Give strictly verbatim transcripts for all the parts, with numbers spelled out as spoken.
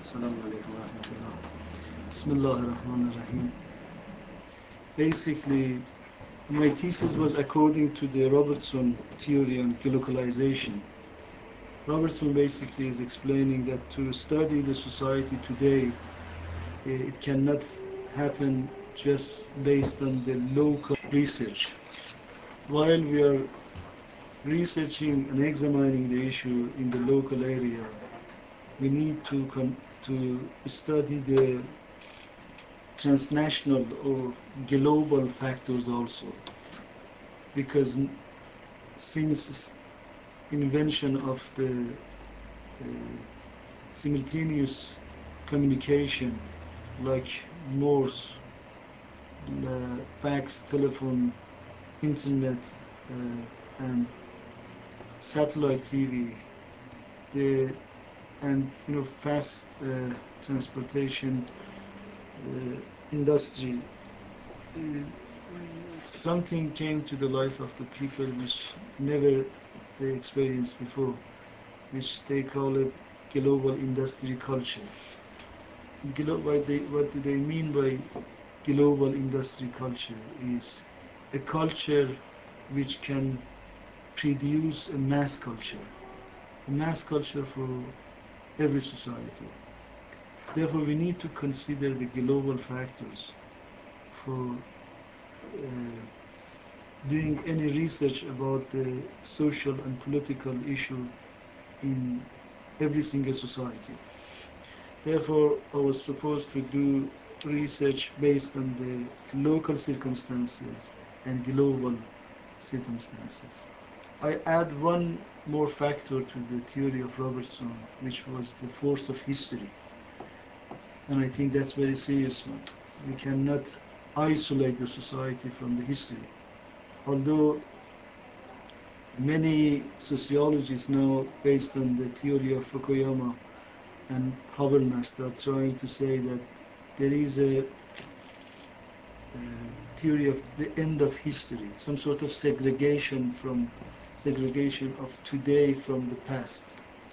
Assalamu alaikum wa rahmatullah. Bismillah ar-Rahman ar-Rahim. Basically, my thesis was according to the Robertson theory on localization. Robertson basically is explaining that to study the society today, eh, it cannot happen just based on the local research. While we are researching and examining the issue in the local area, we need to con- to study the transnational or global factors also, because since invention of the uh, simultaneous communication like Morse, uh, fax, telephone, internet, uh, and satellite T V, the and you know fast uh, transportation uh, industry, uh, something came to the life of the people which never they experienced before, which they call it global industry culture. Glo- what, they, what do they mean by global industry culture? Is a culture which can produce a mass culture, a mass culture for every society. Therefore, we need to consider the global factors for uh, doing any research about the social and political issue in every single society. Therefore, I was supposed to do research based on the local circumstances and global circumstances. I add one more factor to the theory of Robertson, which was the force of history. And I think that's very serious one. We cannot isolate the society from the history. Although many sociologists now, based on the theory of Fukuyama and Habermas, are trying to say that there is a, uh theory of the end of history, some sort of segregation from segregation of today from the past.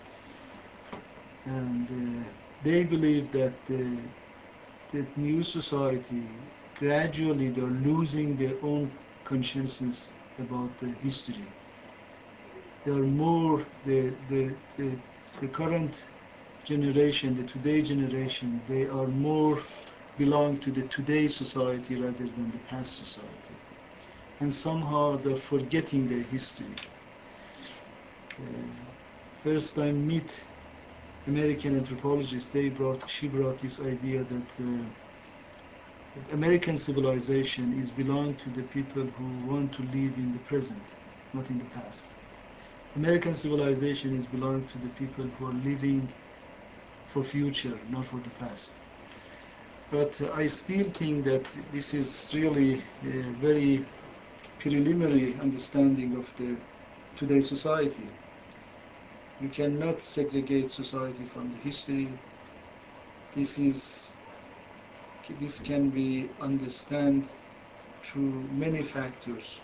And uh, they believe that the, the new society gradually they're losing their own consciousness about the history. They are more the the, the the current generation, the today generation, they are more belong to the today society rather than the past society. And somehow they're forgetting their history. Uh, first time meet American anthropologist, they brought she brought this idea that uh, American civilization is belong to the people who want to live in the present, not in the past. American civilization is belong to the people who are living for future, not for the past. But uh, I still think that this is really a very preliminary understanding of the today's society. You cannot segregate society from the history. This is this can be understood through many factors.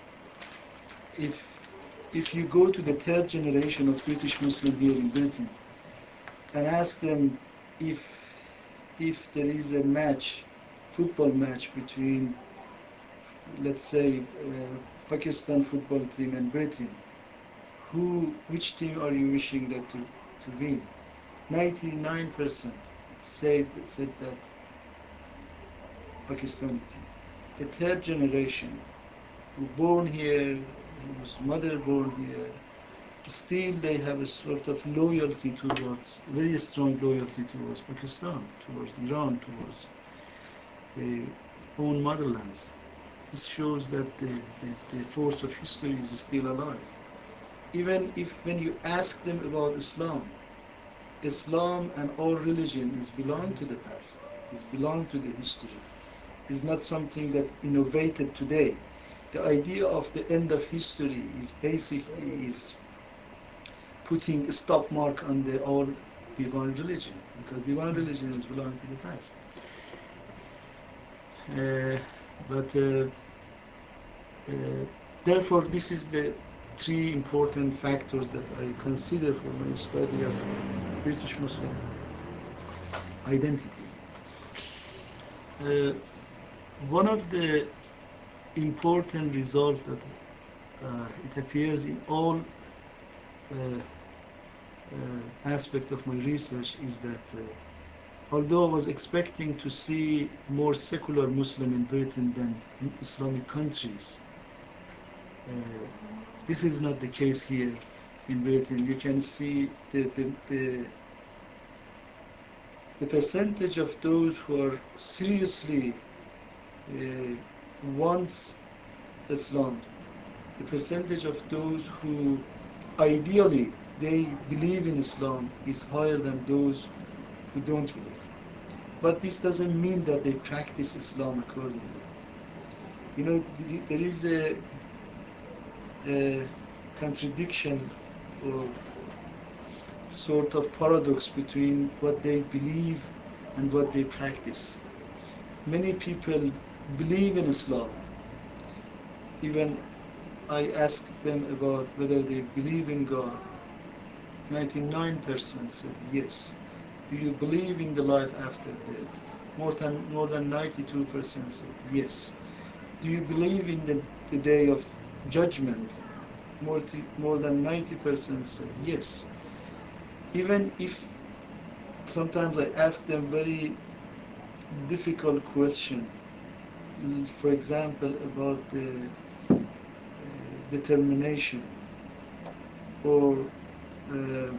If if you go to the third generation of British Muslim here in Britain and ask them if if there is a match, football match between, let's say, uh, Pakistan football team and Britain, who, which team are you wishing that to, to win? ninety-nine percent said said that Pakistani team. The third generation, who born here, whose mother born here, still they have a sort of loyalty towards, very strong loyalty towards Pakistan, towards Iran, towards their own motherlands. This shows that the, the, the force of history is still alive. Even if when you ask them about Islam, Islam and all religion is belong to the past, is belong to the history, is not something that innovated today. The idea of the end of history is basically is putting a stop mark on the all divine religion, because divine religion is belong to the past. Uh, but uh, uh, therefore, this is the three important factors that I consider for my study of British Muslim. identity. Uh, One of the important results that uh, it appears in all uh, uh, aspect of my research is that uh, although I was expecting to see more secular Muslim in Britain than in Islamic countries, uh, this is not the case here in Britain. You can see the, the, the, the percentage of those who are seriously uh, wants Islam, the percentage of those who ideally they believe in Islam is higher than those who don't believe. But this doesn't mean that they practice Islam accordingly. You know, there is a, a contradiction or sort of paradox between what they believe and what they practice. Many people believe in Islam. Even I ask them about whether they believe in God. ninety-nine percent said yes. Do you believe in the life after death? More than, more than ninety-two percent said yes. Do you believe in the, the day of judgment? More, t- more than ninety percent said yes. Even if sometimes I ask them very difficult question, for example, about the uh, determination or uh,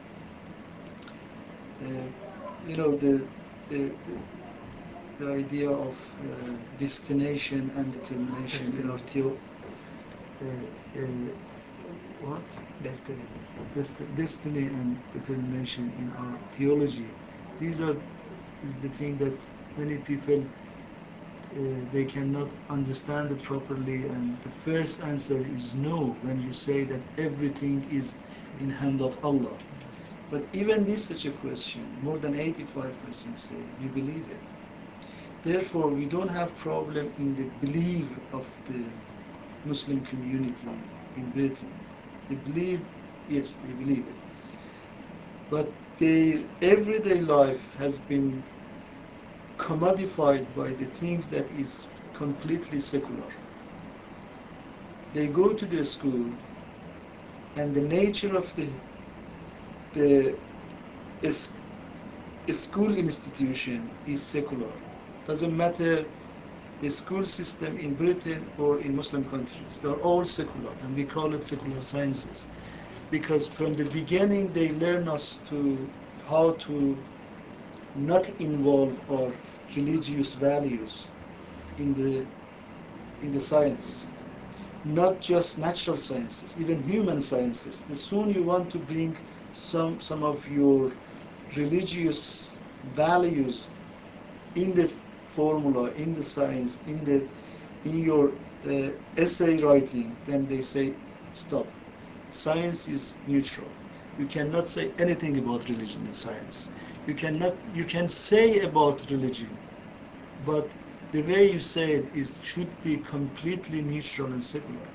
uh, you know the, the, the idea of uh, destination and determination in our theo- uh, uh, what Destiny. Desti- destiny and determination in our theology. These are is the thing that many people uh, they cannot understand it properly, and the first answer is no when you say that everything is in hand of Allah. But even this such a question, more than eighty-five percent say we believe it. Therefore, we don't have problem in the belief of the Muslim community in Britain. They believe, yes, they believe it. But their everyday life has been commodified by the things that is completely secular. They go to the school, and the nature of the the is, school institution is secular. Doesn't matter the school system in Britain or in Muslim countries. They're all secular, and we call it secular sciences because from the beginning they learn us to how to not involve our religious values in the in the science, not just natural sciences, even human sciences. The soon you want to bring some some of your religious values in the formula, in the science, in the in your uh, essay writing, then they say stop. Science is neutral. You cannot say anything about religion in science. You cannot. You can say about religion, but the way you say it is should be completely neutral and secular.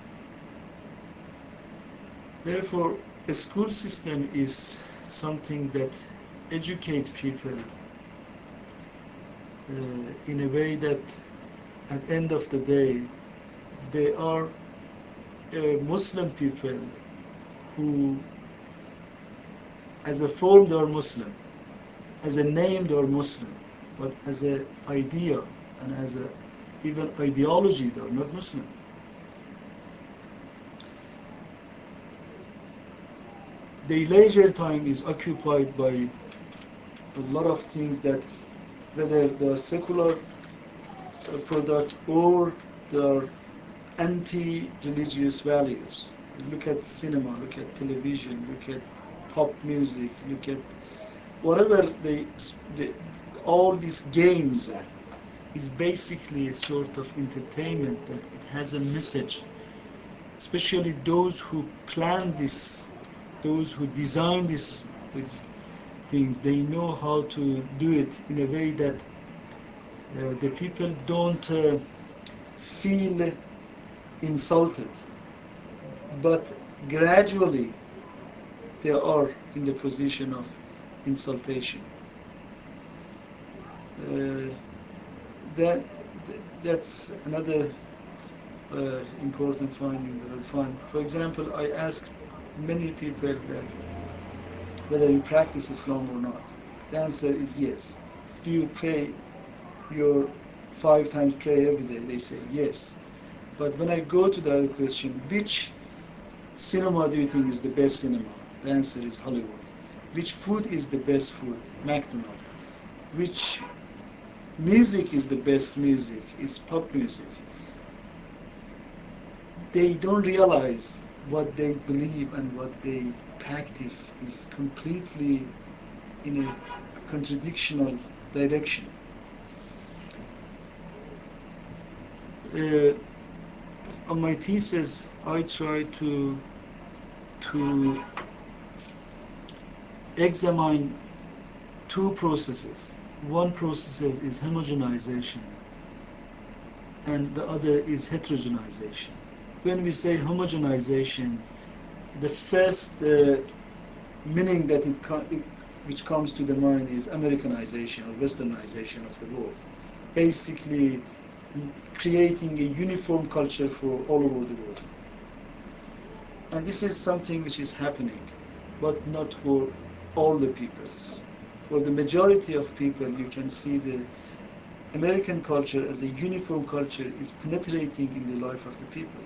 Therefore, a school system is something that educate people uh, in a way that at the end of the day they are uh, Muslim people who as a form they are Muslim, as a name they are Muslim, but as a idea and as a even ideology they are not Muslim. The leisure time is occupied by a lot of things that whether they are secular uh, product or they are anti-religious values. Look at cinema, look at television, look at pop music, look at whatever they, the, all these games is basically a sort of entertainment that it has a message. Especially those who plan this, those who design these things, they know how to do it in a way that uh, the people don't uh, feel insulted, but gradually they are in the position of insultation. Uh, that that's another uh, important finding that I find. For example, I ask many people that whether you practice Islam or not. The answer is yes. Do you pray your five times prayer every day? They say yes. But when I go to the other question, which cinema do you think is the best cinema? The answer is Hollywood. Which food is the best food? McDonald's. Which music is the best music? It's pop music. They don't realize what they believe and what they practice is completely in a contradictional direction. Uh, on my thesis, I try to to examine two processes. One process is homogenization, and the other is heterogenization. When we say homogenization, the first uh, meaning that it, co- it which comes to the mind is Americanization or Westernization of the world. Basically, creating a uniform culture for all over the world. And this is something which is happening, but not for all the peoples. For the majority of people, you can see the American culture as a uniform culture is penetrating in the life of the people.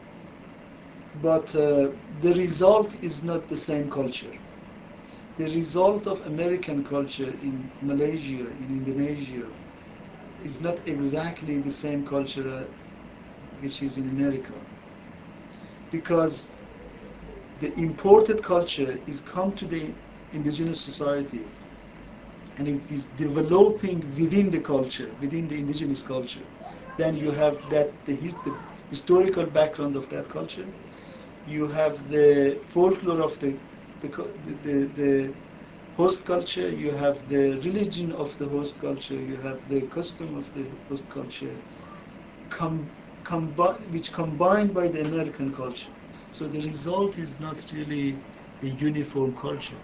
But uh, the result is not the same culture. The result of American culture in Malaysia, in Indonesia, is not exactly the same culture uh, which is in America. Because the imported culture is come to the indigenous society and it is developing within the culture, within the indigenous culture. Then you have that the, his, the historical background of that culture. You have the folklore of the the, the, the host culture. You have the religion of the host culture. You have the custom of the host culture, com, combi- which combined by the American culture. So the result is not really a uniform culture.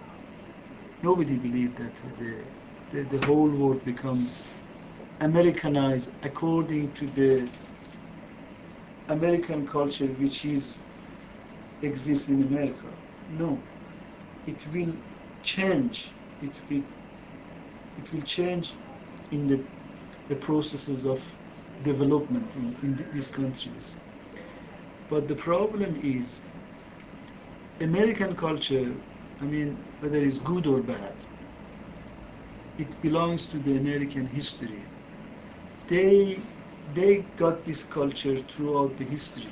Nobody believed that the, the, the whole world become Americanized according to the American culture which is exists in America. No, it will change. It will it will change in the the processes of development in, in these countries. But the problem is American culture, I mean, whether it's good or bad, it belongs to the American history. They they got this culture throughout the history.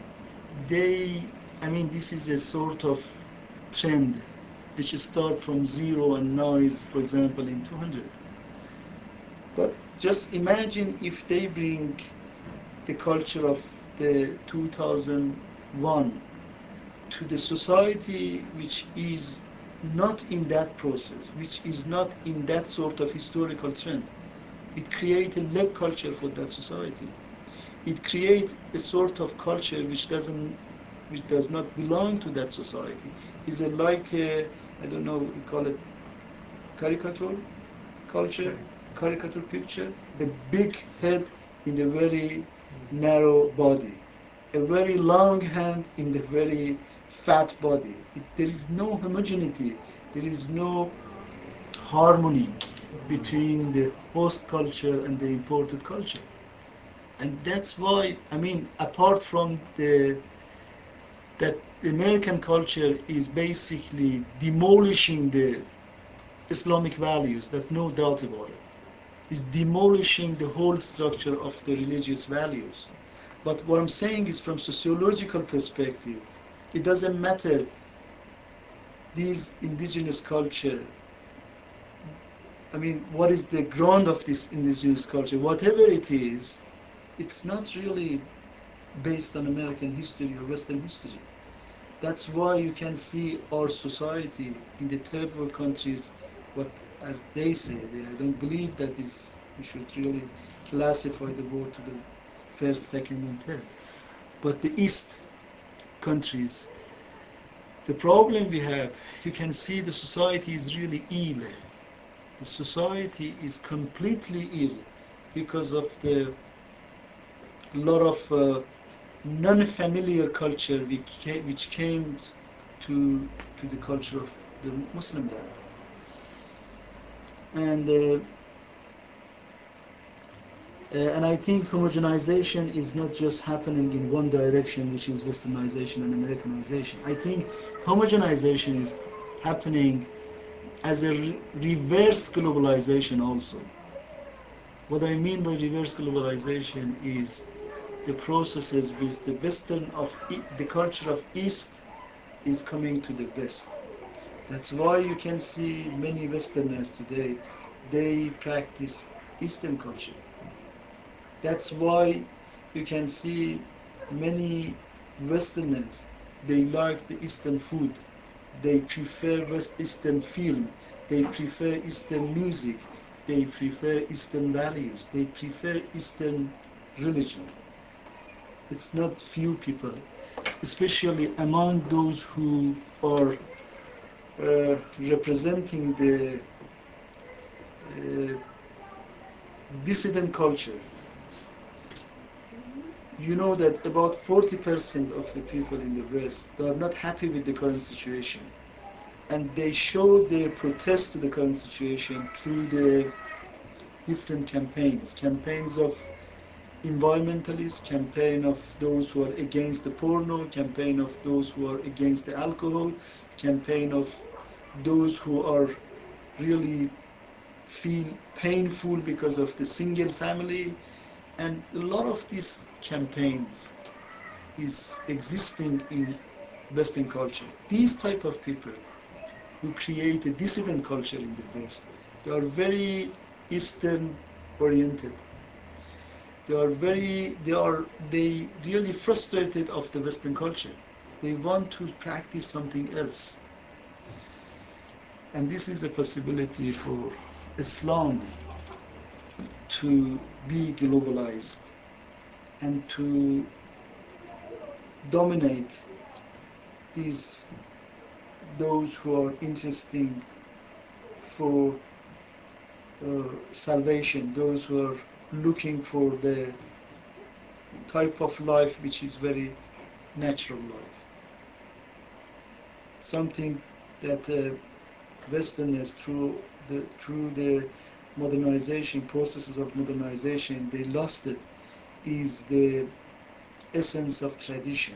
They, I mean, this is a sort of trend which start from zero and now is, for example, in two hundred. But just imagine if they bring the culture of the two thousand one to the society which is not in that process, which is not in that sort of historical trend. It creates a leg culture for that society. It creates a sort of culture which doesn't, which does not belong to that society. Is it like I I don't know, we call it caricature culture, caricature picture, a big head in a very narrow body, a very long hand in the very fat body. It, there is no homogeneity, there is no harmony between the host culture and the imported culture. And that's why, I mean, apart from the that the American culture is basically demolishing the Islamic values, there's no doubt about it, is demolishing the whole structure of the religious values. But what I'm saying is from sociological perspective, it doesn't matter these indigenous culture. I mean, what is the ground of this indigenous culture? Whatever it is, it's not really based on American history or Western history. That's why you can see our society in the third world countries, what as they say, they I don't believe that is we should really classify the world to the first, second, and third. But the East countries, the problem we have, you can see the society is really ill. The society is completely ill because of the lot of uh, non-familiar culture which came, which came to to the culture of the Muslim land. And uh, uh, and I think homogenization is not just happening in one direction, which is westernization and Americanization. I think homogenization is happening as a re- reverse globalization also. What I mean by reverse globalization is the processes with the western of e- the culture of East is coming to the West. That's why you can see many Westerners today, they practice Eastern culture. That's why you can see many Westerners, they like the Eastern food, they prefer West Eastern film, they prefer Eastern music, they prefer Eastern values, they prefer Eastern religion. It's not few people, especially among those who are uh, representing the uh, dissident culture. You know that about forty percent of the people in the West are not happy with the current situation, and they show their protest to the current situation through the different campaigns, campaigns of environmentalists, campaign of those who are against the porno, campaign of those who are against the alcohol, campaign of those who are really feel painful because of the single family, and a lot of these campaigns is existing in Western culture. These type of people who create a dissident culture in the West, they are very Eastern oriented. They are very, they are, they really frustrated of the Western culture. They want to practice something else. And this is a possibility for Islam to be globalized and to dominate these those who are interested for uh, salvation, those who are looking for the type of life which is very natural life, something that uh, Westerners through the through the modernization processes of modernization they lost it, is the essence of tradition.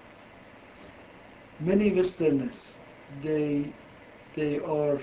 Many Westerners, they they are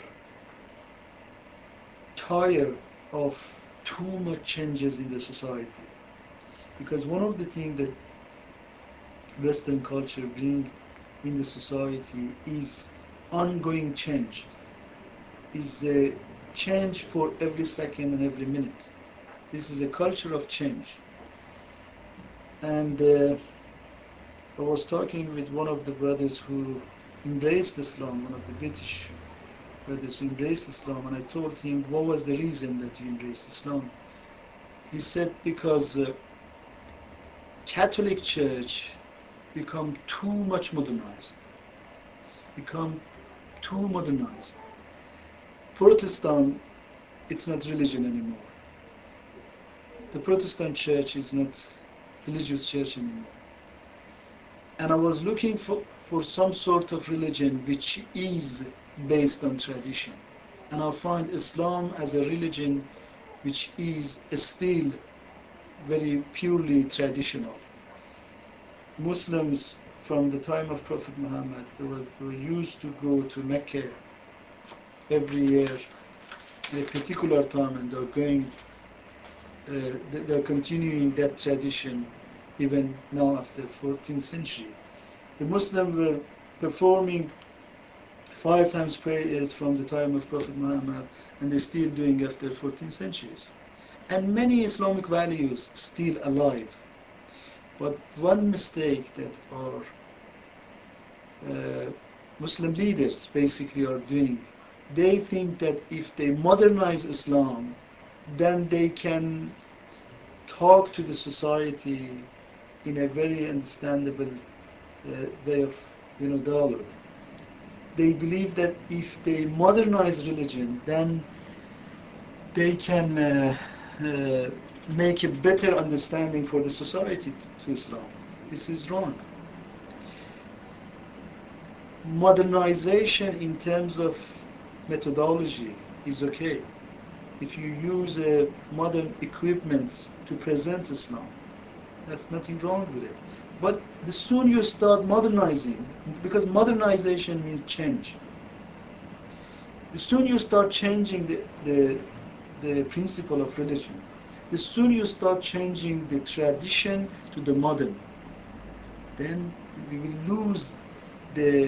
tired of too much changes in the society, because one of the things that Western culture bring in the society is ongoing change, is a change for every second and every minute. This is a culture of change. And uh, I was talking with one of the brothers who embraced Islam, one of the British brothers who embraced Islam, and I told him, what was the reason that you embraced Islam? He said, because uh, Catholic Church become too much modernized, become too modernized. Protestant, it's not religion anymore. The Protestant church is not religious church anymore. And I was looking for, for some sort of religion which is based on tradition. And I find Islam as a religion which is still very purely traditional. Muslims from the time of Prophet Muhammad, they, was, they were used to go to Mecca every year at a particular time, and they're going, uh, they're continuing that tradition even now after fourteenth century. The Muslims were performing five times prayers from the time of Prophet Muhammad, and they're still doing after fourteen centuries. And many Islamic values still alive. But one mistake that our uh, Muslim leaders basically are doing, they think that if they modernize Islam, then they can talk to the society in a very understandable uh, way of, you know, dialogue. They believe that if they modernize religion, then they can uh, uh, make a better understanding for the society to Islam. This is wrong. Modernization in terms of methodology is okay. If you use uh, modern equipments to present Islam, that's nothing wrong with it. But the soon you start modernizing, because modernization means change. The soon you start changing the, the, the principle of religion, the soon you start changing the tradition to the modern, then we will lose the,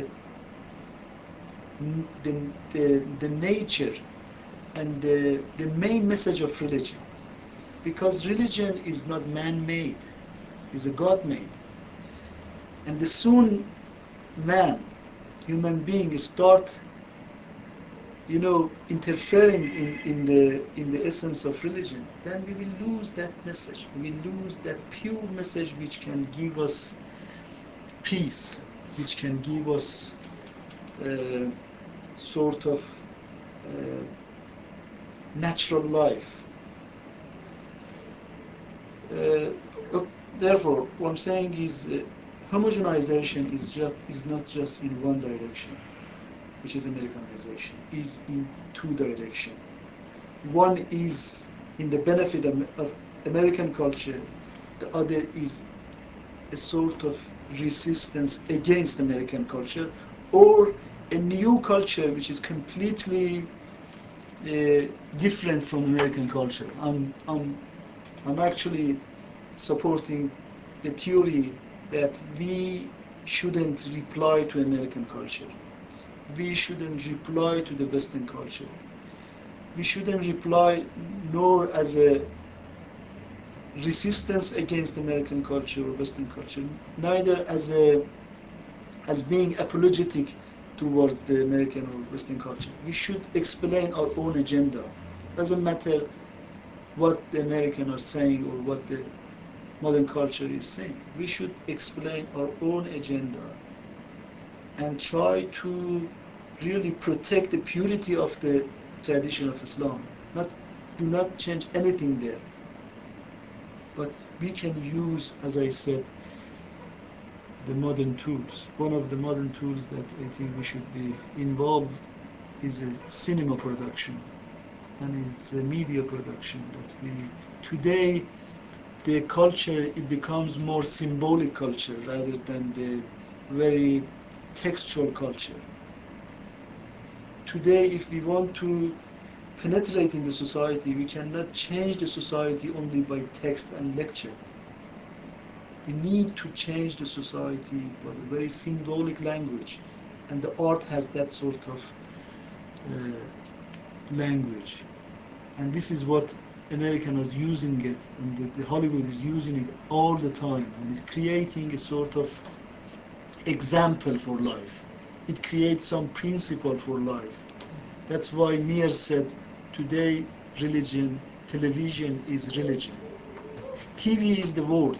the, the, the nature and the, the main message of religion. Because religion is not man-made, is a God-made. And the soon man, human being, start, you know, interfering in, in the in the essence of religion, then we will lose that message. We will lose that pure message which can give us peace, which can give us uh, sort of uh, natural life. Uh, Therefore, what I'm saying is uh, homogenization is just is not just in one direction, which is Americanization, is in two directions. One is in the benefit of, of American culture, the other is a sort of resistance against American culture, or a new culture which is completely uh, different from American culture. I'm, I'm, I'm actually supporting the theory that we shouldn't reply to American culture. We shouldn't reply to the Western culture. We shouldn't reply nor as a resistance against American culture or Western culture, neither as a as being apologetic towards the American or Western culture. We should explain our own agenda. Doesn't matter what the Americans are saying or what the modern culture is saying. We should explain our own agenda and try to really protect the purity of the tradition of Islam. Not do not change anything there. But we can use, as I said, the modern tools. One of the modern tools that I think we should be involved is a cinema production, and it's a media production that we today the culture it becomes more symbolic culture rather than the very textual culture. Today, if we want to penetrate in the society, we cannot change the society only by text and lecture. We need to change the society by a very symbolic language, and the art has that sort of uh, language. And this is what Americans are using it, and the, the Hollywood is using it all the time, and it's creating a sort of example for life. It creates some principle for life. That's why Mir said, today religion, television is religion. T V is the world.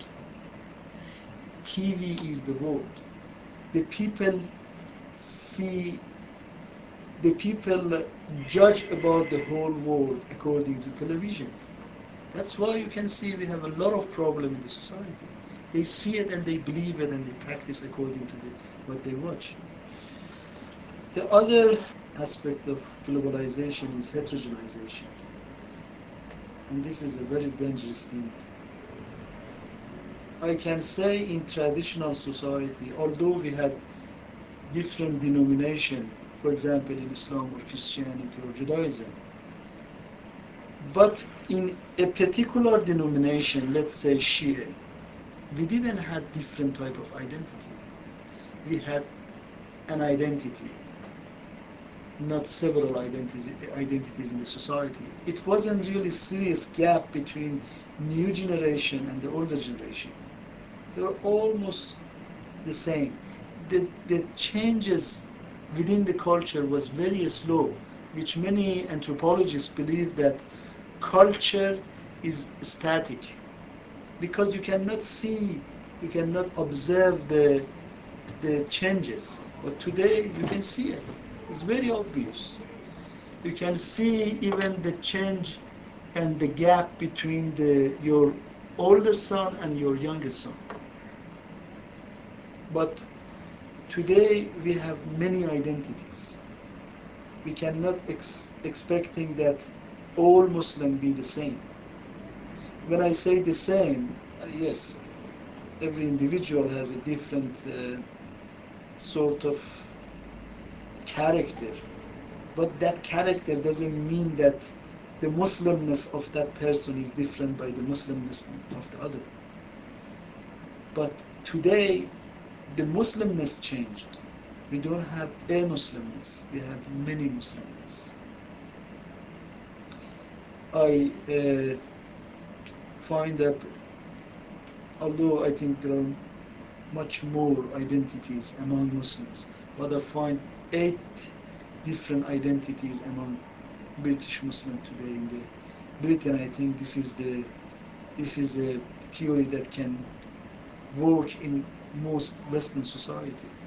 T V is the world. The people see, the people judge about the whole world according to television. That's why you can see we have a lot of problem in the society. They see it and they believe it and they practice according to the, what they watch. The other aspect of globalization is heterogenization. And this is a very dangerous thing. I can say in traditional society, although we had different denomination, for example in Islam or Christianity or Judaism, but in a particular denomination, let's say Shia, we didn't have different type of identity. We had an identity, not several identities, identities in the society. It wasn't really serious gap between new generation and the older generation. They were almost the same. The, the changes within the culture was very slow, which many anthropologists believe that culture is static because you cannot see, you cannot observe the, the changes. But today you can see it. It's very obvious. You can see even the change and the gap between the, your older son and your younger son. But today we have many identities. We cannot ex- expecting that all Muslim be the same. When I say the same, uh, yes, every individual has a different uh, sort of character, but that character doesn't mean that the Muslimness of that person is different by the Muslimness of the other. But today, the Muslimness changed. We don't have a Muslimness, we have many Muslimness. I uh, find that although I think there are much more identities among Muslims, but I find eight different identities among British Muslim today in the Britain. I think this is the this is a theory that can work in most Western society.